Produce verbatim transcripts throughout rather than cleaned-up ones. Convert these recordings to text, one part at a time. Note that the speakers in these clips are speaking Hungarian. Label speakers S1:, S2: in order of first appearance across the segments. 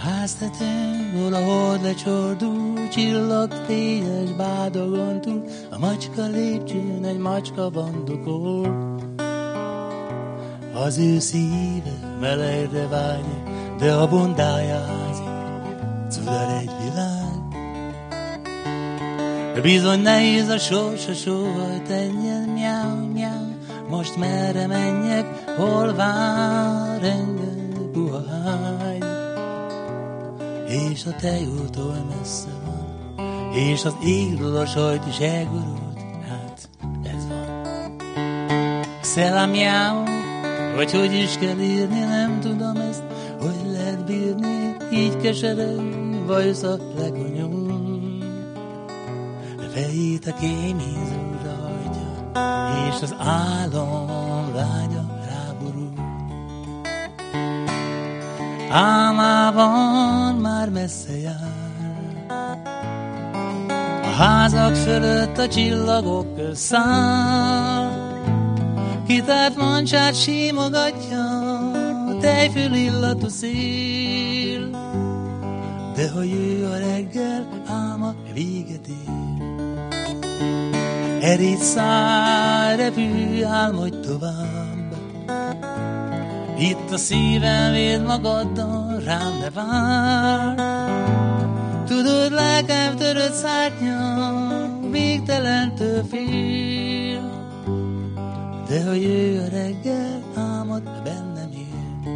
S1: Háztetőn, hol a hold lecsordul, csillagfényes bádogon túl, a macska lépcsőn egy macska bandokol. Az ő szíve melegre vágyik, de a bondájázik, cudar egy világ. Bizony nehéz a sorsa, soha tenjen, miau, miau, most merre menjek, hol vár engem puha hány. És a tejútól messze van, és az égről a sajt is elgurult, hát ez van. Szelamjau, vagy hogy is kell írni, nem tudom ezt, hogy lehet bírni, így kesereg, vajsz a legonyom. Fejét a kéményzóra hagyja, és az álom lánya ráborul. Álmában már messze jár, a házak fölött a csillagok közszáll. Kitárt mancsát símogatja a tejföl illatú szél, de ha jő a reggel, álma véget ér. Erít száj, repülj, álmodj tovább. Itt a szívem, védd magaddal, rám ne vár. Tudod, lelkem törött szárnya, végtelentől fél. De ha jő a reggel, álmod bennem él.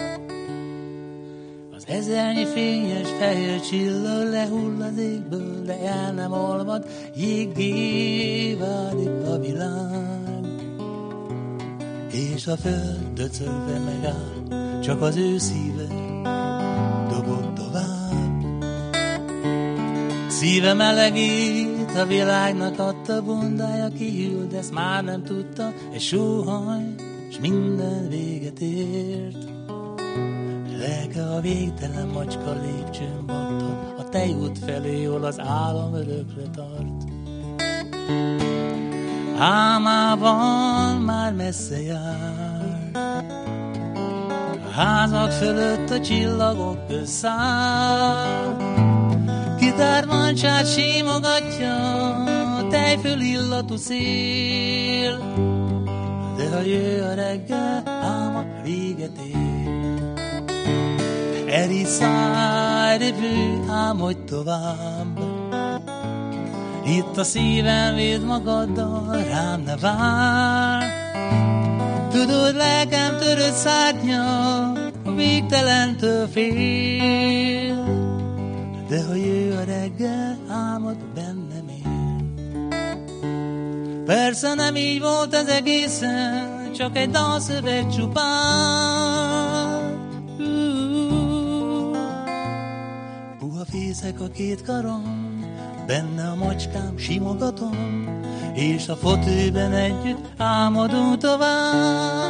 S1: Az ezernyi fényes fehér csillag lehull az égből, de el nem olvad, jéggé válik a világ. És a föld döcögve megáll, csak az ő szíve dobott tovább. Szíve melegít, a világnak adta, bondája kihűlt, ezt már nem tudta, egy sóhaj, s minden véget ért. Lelke a végtelen macska lépcsőn battog, a tejút felé, hol az álom örökre tart. Álmában már messze jár, a házak fölött a csillagok közszáll. Kitárt mancsát símogatja a tejföl illatú szél, de ha jő a reggel, álma véget ér. Eri száj, repülj, álmodj tovább. Itt a szívem, védd magaddal, rám ne vár. Tudod, lelkem törött szárnya, a végtelentől fél. De ha jő a reggel, álmod bennem él. Persze nem így volt az egészen, csak egy dalszöveg csupán. Puha fészek a két karom, benne a macskám, simogatom, és a fotőben együtt álmodunk tovább.